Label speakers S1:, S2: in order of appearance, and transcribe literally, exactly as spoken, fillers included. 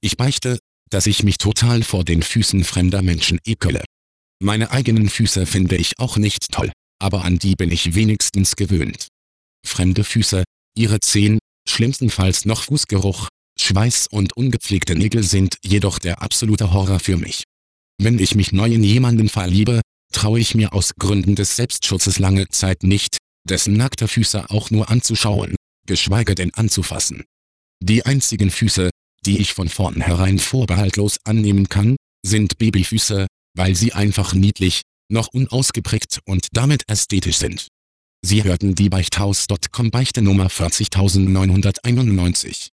S1: Ich beichte, dass ich mich total vor den Füßen fremder Menschen ekele. Meine eigenen Füße finde ich auch nicht toll, aber an die bin ich wenigstens gewöhnt. Fremde Füße, ihre Zehen, schlimmstenfalls noch Fußgeruch, Schweiß und ungepflegte Nägel sind jedoch der absolute Horror für mich. Wenn ich mich neu in jemanden verliebe, traue ich mir aus Gründen des Selbstschutzes lange Zeit nicht, dessen nackte Füße auch nur anzuschauen, geschweige denn anzufassen. Die einzigen Füße, die ich von vornherein vorbehaltlos annehmen kann, sind Babyfüße, weil sie einfach niedlich, noch unausgeprägt und damit ästhetisch sind. Sie hörten die Beichthaus Punkt com Beichte Nummer vierzigtausendneunhunderteinundneunzig.